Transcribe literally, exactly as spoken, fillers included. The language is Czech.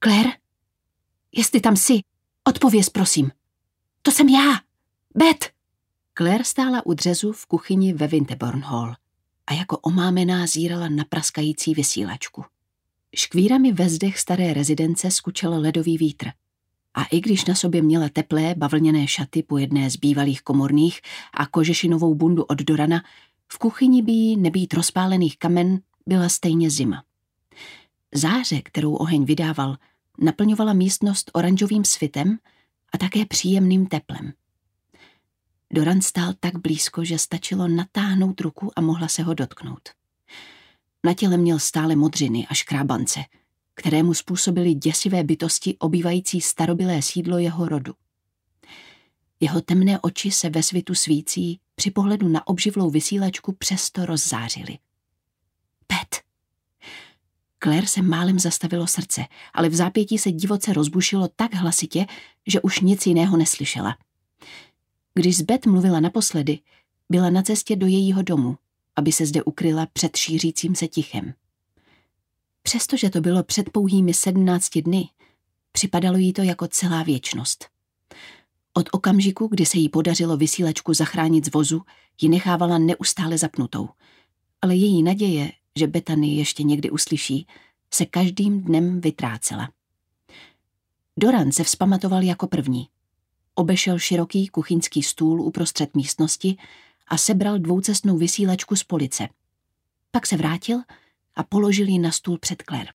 Claire? Jestli tam jsi, odpověz, prosím. To jsem já, Beth. Claire stála u dřezu v kuchyni ve Winterbourne Hall a jako omámená zírala na praskající vysílačku. Škvírami ve zdech staré rezidence skučel ledový vítr. A i když na sobě měla teplé bavlněné šaty po jedné z bývalých komorných a kožešinovou bundu od Dorana, v kuchyni by jí nebýt rozpálených kamen byla stejně zima. Záře, kterou oheň vydával, naplňovala místnost oranžovým svitem a také příjemným teplem. Doran stál tak blízko, že stačilo natáhnout ruku a mohla se ho dotknout. Na těle měl stále modřiny a škrábance, které mu způsobily děsivé bytosti obývající starobylé sídlo jeho rodu. Jeho temné oči se ve svitu svící při pohledu na obživlou vysílačku přesto rozzářily. Pet! Claire se málem zastavilo srdce, ale v zápětí se divoce rozbušilo tak hlasitě, že už nic jiného neslyšela. Když s Beth mluvila naposledy, byla na cestě do jejího domu, aby se zde ukryla před šířícím se tichem. Přestože to bylo před pouhými sedmnácti dny, připadalo jí to jako celá věčnost. Od okamžiku, kdy se jí podařilo vysílačku zachránit z vozu, ji nechávala neustále zapnutou, ale její naděje, že Bethany ještě někdy uslyší, se každým dnem vytrácela. Doran se vzpamatoval jako první. Obešel široký kuchyňský stůl uprostřed místnosti a sebral dvoucestnou vysílačku z police. Pak se vrátil a položil ji na stůl před Claire.